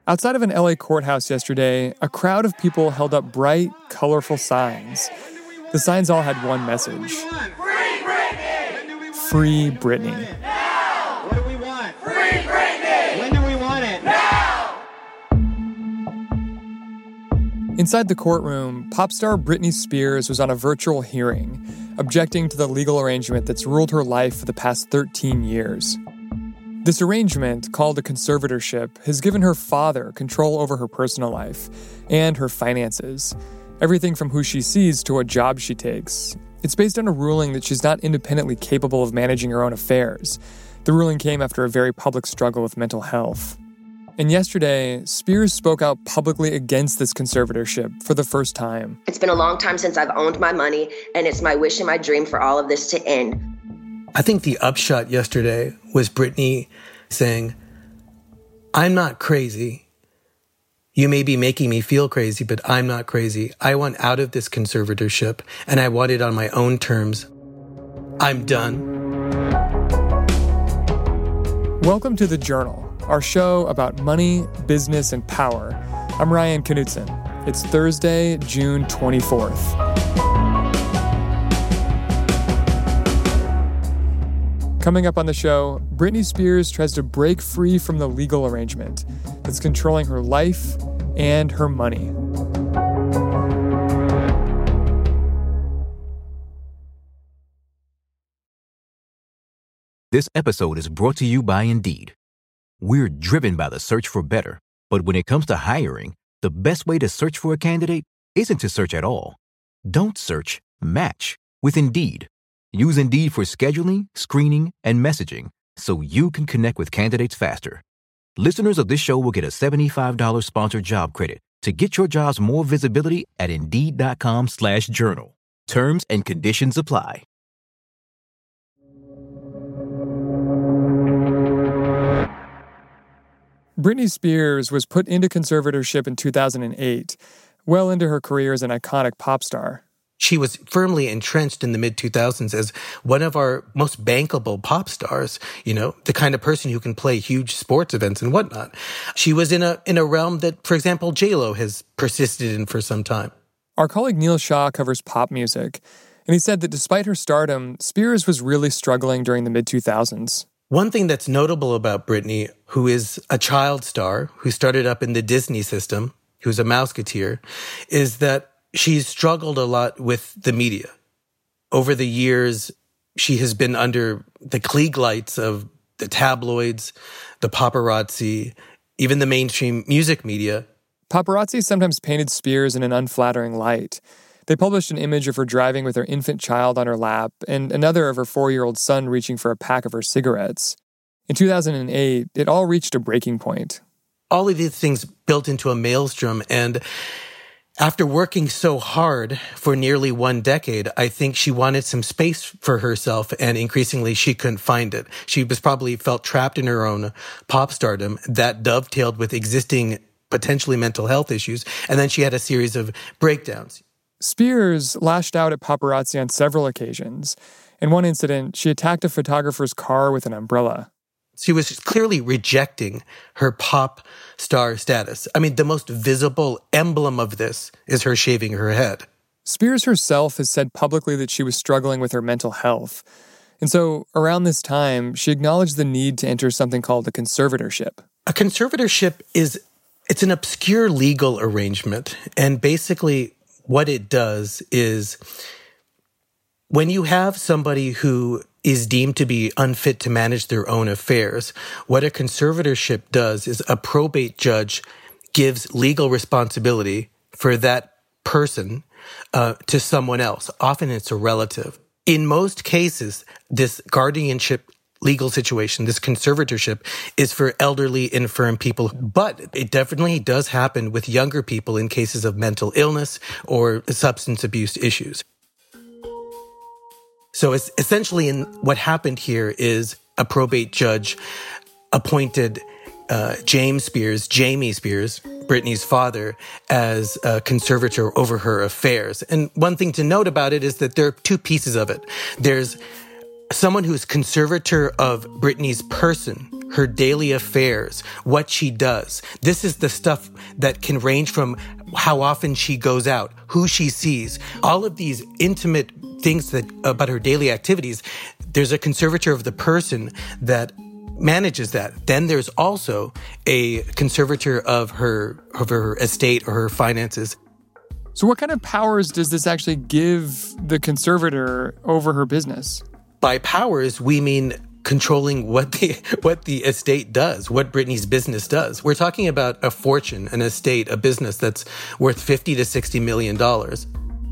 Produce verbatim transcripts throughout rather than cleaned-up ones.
Outside of an L A courthouse yesterday, a crowd of people held up bright, colorful signs. The signs all had one message. Free Britney! Free Britney. Now! What do we want? Free Britney! When do we want it? Now! Inside the courtroom, pop star Britney Spears was on a virtual hearing, objecting to the legal arrangement that's ruled her life for the past thirteen years. This arrangement, called a conservatorship, has given her father control over her personal life and her finances. Everything from who she sees to what job she takes. It's based on a ruling that she's not independently capable of managing her own affairs. The ruling came after a very public struggle with mental health. And yesterday, Spears spoke out publicly against this conservatorship for the first time. It's been a long time since I've owned my money, and it's my wish and my dream for all of this to end. I think the upshot yesterday was Britney saying, I'm not crazy. You may be making me feel crazy, but I'm not crazy. I want out of this conservatorship, and I want it on my own terms. I'm done. Welcome to The Journal, our show about money, business, and power. I'm Ryan Knutson. It's Thursday, June twenty-fourth. Coming up on the show, Britney Spears tries to break free from the legal arrangement that's controlling her life and her money. This episode is brought to you by Indeed. We're driven by the search for better, but when it comes to hiring, the best way to search for a candidate isn't to search at all. Don't search, match with Indeed. Use Indeed for scheduling, screening, and messaging so you can connect with candidates faster. Listeners of this show will get a seventy-five dollars sponsored job credit to get your jobs more visibility at Indeed.com slash journal. Terms and conditions apply. Britney Spears was put into conservatorship in two thousand eight, well into her career as an iconic pop star. She was firmly entrenched in the mid two thousands as one of our most bankable pop stars, you know, the kind of person who can play huge sports events and whatnot. She was in a in a realm that, for example, J Lo has persisted in for some time. Our colleague Neil Shah covers pop music, and he said that despite her stardom, Spears was really struggling during the mid two thousands. One thing that's notable about Britney, who is a child star, who started up in the Disney system, who's a Mouseketeer, is that she's struggled a lot with the media. Over the years, she has been under the Klieg lights of the tabloids, the paparazzi, even the mainstream music media. Paparazzi sometimes painted Spears in an unflattering light. They published an image of her driving with her infant child on her lap and another of her four-year-old son reaching for a pack of her cigarettes. In two thousand eight, it all reached a breaking point. All of these things built into a maelstrom, and after working so hard for nearly one decade, I think she wanted some space for herself, and increasingly she couldn't find it. She was probably felt trapped in her own pop stardom that dovetailed with existing potentially mental health issues, and then she had a series of breakdowns. Spears lashed out at paparazzi on several occasions. In one incident, she attacked a photographer's car with an umbrella. She was clearly rejecting her pop star status. I mean, the most visible emblem of this is her shaving her head. Spears herself has said publicly that she was struggling with her mental health. And so, around this time, she acknowledged the need to enter something called a conservatorship. A conservatorship is, it's an obscure legal arrangement. And basically, what it does is when you have somebody who is deemed to be unfit to manage their own affairs, what a conservatorship does is a probate judge gives legal responsibility for that person uh, to someone else. Often it's a relative. In most cases, this guardianship legal situation, this conservatorship, is for elderly, infirm people. But it definitely does happen with younger people in cases of mental illness or substance abuse issues. So it's essentially in what happened here is a probate judge appointed uh, James Spears, Jamie Spears, Britney's father, as a conservator over her affairs. And one thing to note about it is that there are two pieces of it. There's someone who's conservator of Britney's person, her daily affairs, what she does. This is the stuff that can range from how often she goes out, who she sees, all of these intimate things that about her daily activities. There's a conservator of the person that manages that. Then there's also a conservator of her of her estate or her finances. So what kind of powers does this actually give the conservator over her business? By powers, we mean controlling what the what the estate does, what Britney's business does. We're talking about a fortune, an estate, a business that's worth fifty to sixty million dollars.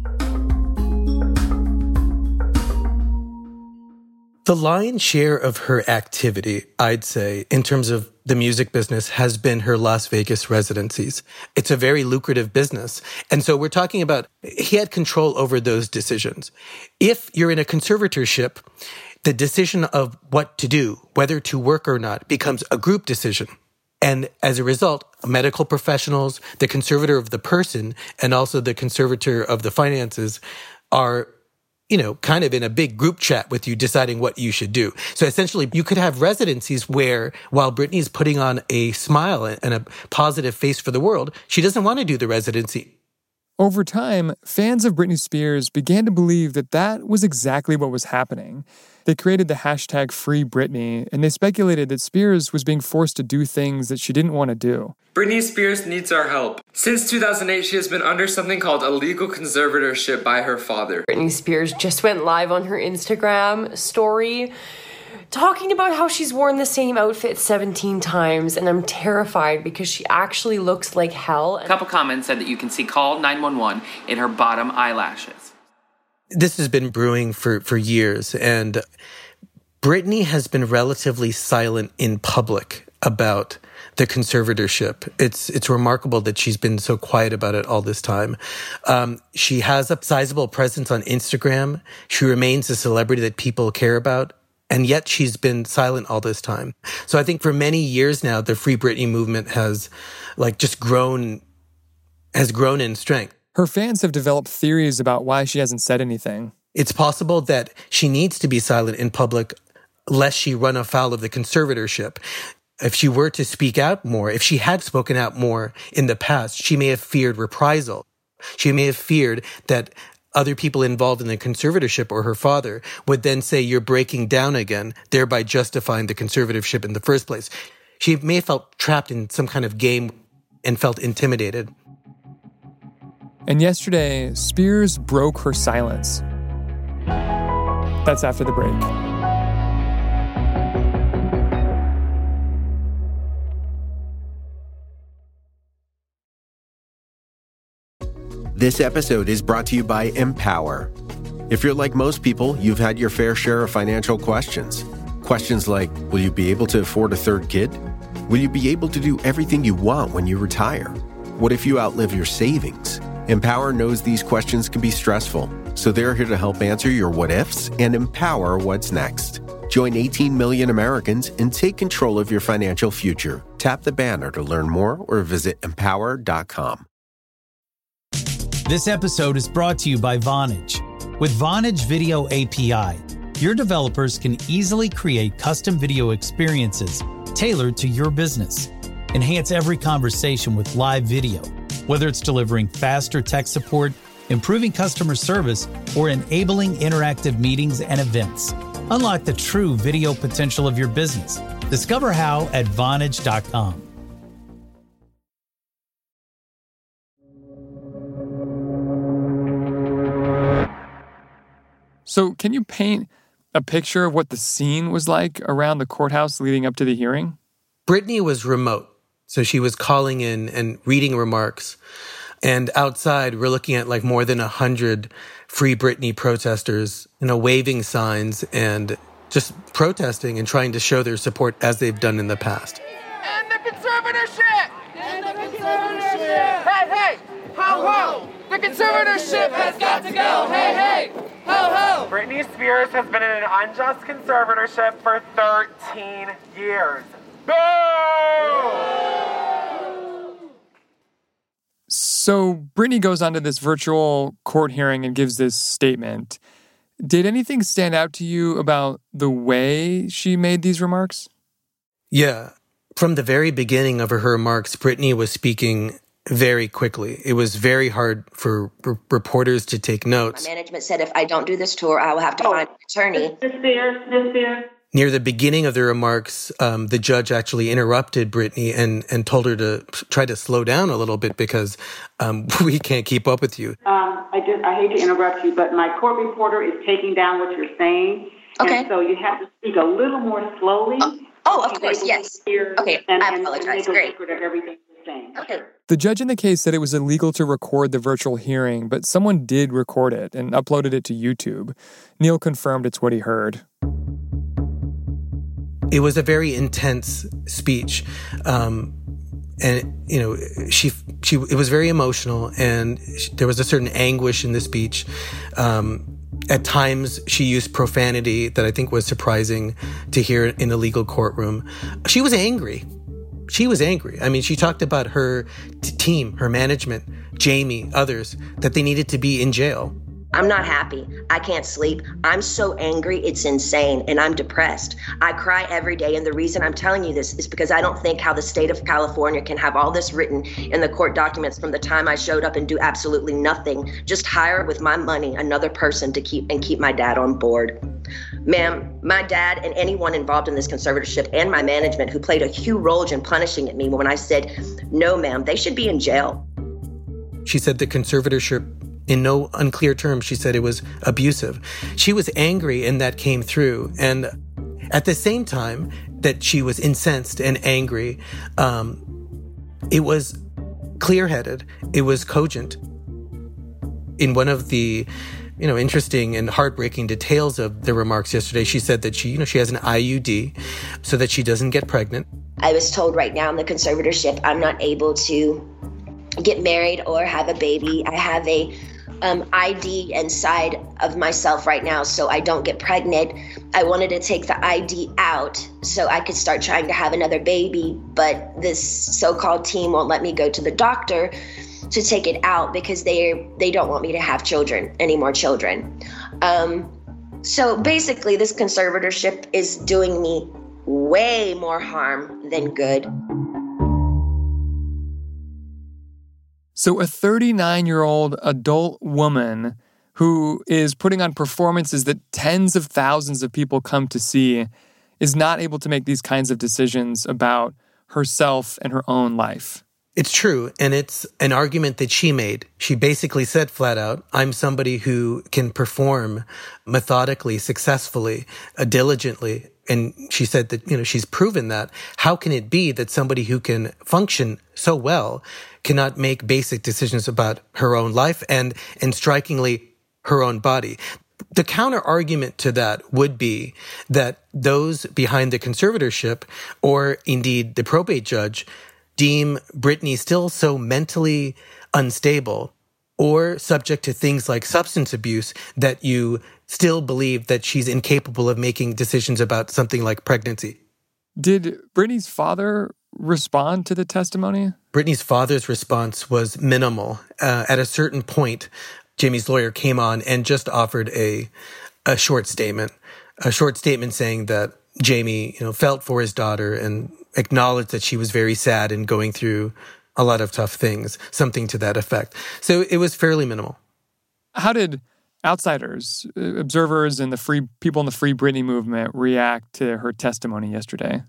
The lion's share of her activity, I'd say, in terms of the music business, has been her Las Vegas residencies. It's a very lucrative business. And so we're talking about, he had control over those decisions. If you're in a conservatorship, the decision of what to do, whether to work or not, becomes a group decision. And as a result, medical professionals, the conservator of the person, and also the conservator of the finances are, you know, kind of in a big group chat with you deciding what you should do. So essentially, you could have residencies where, while Britney's putting on a smile and a positive face for the world, she doesn't want to do the residency. Over time, fans of Britney Spears began to believe that that was exactly what was happening. They created the hashtag Free Britney, and they speculated that Spears was being forced to do things that she didn't want to do. Britney Spears needs our help. Since two thousand eight, she has been under something called a legal conservatorship by her father. Britney Spears just went live on her Instagram story talking about how she's worn the same outfit seventeen times, and I'm terrified because she actually looks like hell. A couple comments said that you can see call nine one one in her bottom eyelashes. This has been brewing for, for years, and Britney has been relatively silent in public about the conservatorship. It's it's remarkable that she's been so quiet about it all this time. Um, she has a sizable presence on Instagram. She remains a celebrity that people care about. And yet she's been silent all this time. So I think for many years now, the Free Britney movement has like just grown, has grown in strength. Her fans have developed theories about why she hasn't said anything. It's possible that she needs to be silent in public lest she run afoul of the conservatorship. If she were to speak out more, if she had spoken out more in the past, she may have feared reprisal. She may have feared that other people involved in the conservatorship or her father would then say you're breaking down again, thereby justifying the conservatorship in the first place. She may have felt trapped in some kind of game and felt intimidated. And yesterday, Spears broke her silence. That's after the break. This episode is brought to you by Empower. If you're like most people, you've had your fair share of financial questions. Questions like, will you be able to afford a third kid? Will you be able to do everything you want when you retire? What if you outlive your savings? Empower knows these questions can be stressful, so they're here to help answer your what-ifs and empower what's next. Join eighteen million Americans and take control of your financial future. Tap the banner to learn more or visit empower dot com. This episode is brought to you by Vonage. With Vonage Video A P I, your developers can easily create custom video experiences tailored to your business. Enhance every conversation with live video, whether it's delivering faster tech support, improving customer service, or enabling interactive meetings and events. Unlock the true video potential of your business. Discover how at vonage dot com. So can you paint a picture of what the scene was like around the courthouse leading up to the hearing? Britney was remote, so she was calling in and reading remarks. And outside, we're looking at like more than a hundred Free Britney protesters, you know, waving signs and just protesting and trying to show their support as they've done in the past. And the conservatorship! And the conservatorship! Hey, hey! Ho, ho! The conservatorship has got to go! Hey, hey! Ho, ho! Britney Spears has been in an unjust conservatorship for thirteen years. Boo! So Britney goes onto this virtual court hearing and gives this statement. Did anything stand out to you about the way she made these remarks? Yeah. From the very beginning of her remarks, Britney was speaking very quickly. It was very hard for r- reporters to take notes. My management said if I don't do this tour, I will have to oh, find an attorney. Miz Spears, Miz Spears. Near the beginning of the remarks, um, the judge actually interrupted Britney and, and told her to try to slow down a little bit because um, we can't keep up with you. Um, I just I hate to interrupt you, but my court reporter is taking down what you're saying. Okay. And so you have to speak a little more slowly. Oh, oh of course, yes. Okay, and, I apologize. And Great. Of everything you're saying. Okay. The judge in the case said it was illegal to record the virtual hearing, but someone did record it and uploaded it to YouTube. Neil confirmed it's what he heard. It was a very intense speech. Um, and, you know, she, she, it was very emotional and she, there was a certain anguish in the speech. Um, at times she used profanity that I think was surprising to hear in a legal courtroom. She was angry. She was angry. I mean, she talked about her t- team, her management, Jamie, others, that they needed to be in jail. I'm not happy. I can't sleep. I'm so angry, it's insane, and I'm depressed. I cry every day, and the reason I'm telling you this is because I don't think how the state of California can have all this written in the court documents from the time I showed up and do absolutely nothing, just hire with my money another person to keep and keep my dad on board. Ma'am, my dad and anyone involved in this conservatorship and my management who played a huge role in punishing at me when I said, no, ma'am, they should be in jail. She said the conservatorship, in no unclear terms, she said it was abusive. She was angry and that came through. And at the same time that she was incensed and angry, um, it was clear-headed. It was cogent. In one of the, you know, interesting and heartbreaking details of the remarks yesterday, she said that she, you know, she has an I U D so that she doesn't get pregnant. I was told right now in the conservatorship, I'm not able to get married or have a baby. I have a Um, I D inside of myself right now so I don't get pregnant. I wanted to take the I D out so I could start trying to have another baby, but this so-called team won't let me go to the doctor to take it out because they they don't want me to have children, any more children. Um, so basically this conservatorship is doing me way more harm than good. So a thirty-nine-year-old adult woman who is putting on performances that tens of thousands of people come to see is not able to make these kinds of decisions about herself and her own life. It's true, and it's an argument that she made. She basically said flat out, I'm somebody who can perform methodically, successfully, uh, diligently. And she said that, you know, she's proven that. How can it be that somebody who can function so well cannot make basic decisions about her own life and, and strikingly, her own body? The counter argument to that would be that those behind the conservatorship, or indeed the probate judge, deem Britney still so mentally unstable or subject to things like substance abuse that you still believe that she's incapable of making decisions about something like pregnancy. Did Britney's father respond to the testimony? Britney's father's response was minimal. Uh, at a certain point, Jamie's lawyer came on and just offered a a short statement, a short statement saying that Jamie, you know, felt for his daughter and acknowledged that she was very sad and going through a lot of tough things, something to that effect. So it was fairly minimal. How did outsiders, observers, and the free people in the Free Britney movement react to her testimony yesterday?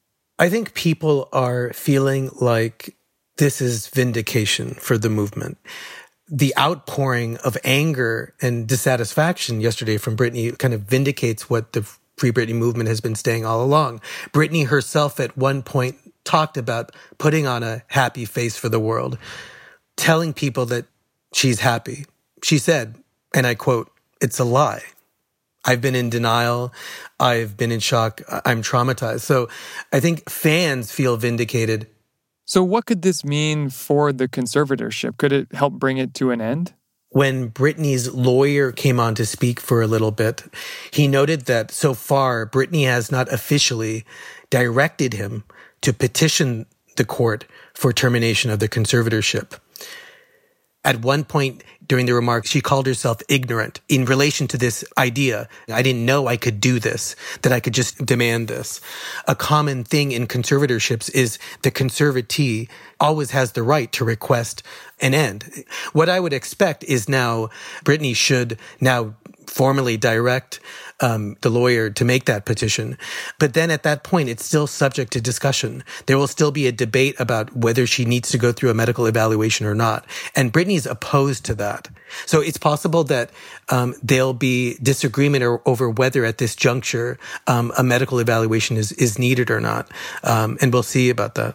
I think people are feeling like this is vindication for the movement. The outpouring of anger and dissatisfaction yesterday from Britney kind of vindicates what the Free Britney movement has been saying all along. Britney herself at one point talked about putting on a happy face for the world, telling people that she's happy. She said, and I quote, "It's a lie. I've been in denial. I've been in shock. I'm traumatized." So I think fans feel vindicated. So what could this mean for the conservatorship? Could it help bring it to an end? When Britney's lawyer came on to speak for a little bit, he noted that so far, Britney has not officially directed him to petition the court for termination of the conservatorship. At one point during the remarks, she called herself ignorant in relation to this idea. I didn't know I could do this, that I could just demand this. A common thing in conservatorships is the conservatee always has the right to request an end. What I would expect is now Britney should now formally direct um, the lawyer to make that petition. But then at that point, it's still subject to discussion. There will still be a debate about whether she needs to go through a medical evaluation or not. And Britney's opposed to that. So it's possible that um, there'll be disagreement or, over whether at this juncture um, a medical evaluation is, is needed or not. Um, and we'll see about that.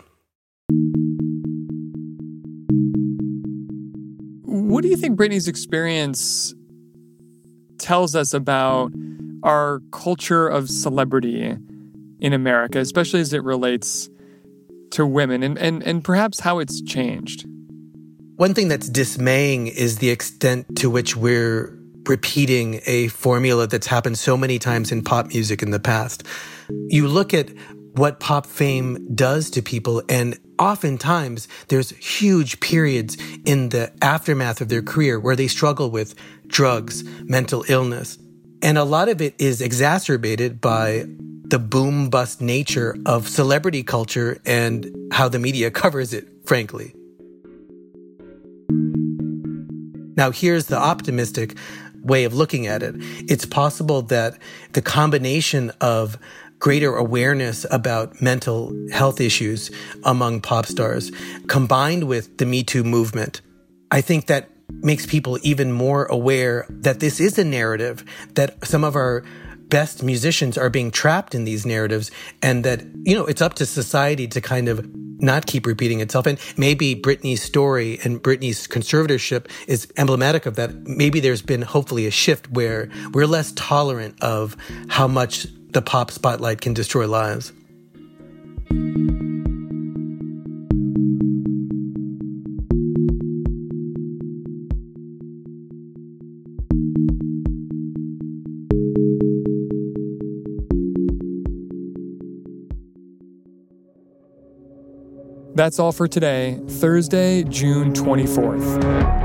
What do you think Britney's experience tells us about our culture of celebrity in America, especially as it relates to women, and, and, and perhaps how it's changed? One thing that's dismaying is the extent to which we're repeating a formula that's happened so many times in pop music in the past. You look at what pop fame does to people, and oftentimes there's huge periods in the aftermath of their career where they struggle with drugs, mental illness. And a lot of it is exacerbated by the boom-bust nature of celebrity culture and how the media covers it, frankly. Now, here's the optimistic way of looking at it. It's possible that the combination of greater awareness about mental health issues among pop stars, combined with the Me Too movement, I think that makes people even more aware that this is a narrative, that some of our best musicians are being trapped in these narratives, and that, you know, it's up to society to kind of not keep repeating itself. And maybe Britney's story and Britney's conservatorship is emblematic of that. Maybe there's been hopefully a shift where we're less tolerant of how much the pop spotlight can destroy lives. That's all for today, Thursday, June twenty-fourth.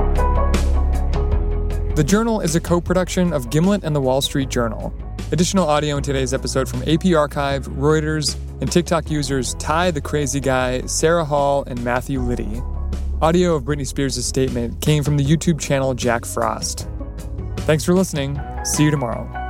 The Journal is a co-production of Gimlet and The Wall Street Journal. Additional audio in today's episode from A P Archive, Reuters, and TikTok users Ty the Crazy Guy, Sarah Hall, and Matthew Liddy. Audio of Britney Spears' statement came from the YouTube channel Jack Frost. Thanks for listening. See you tomorrow.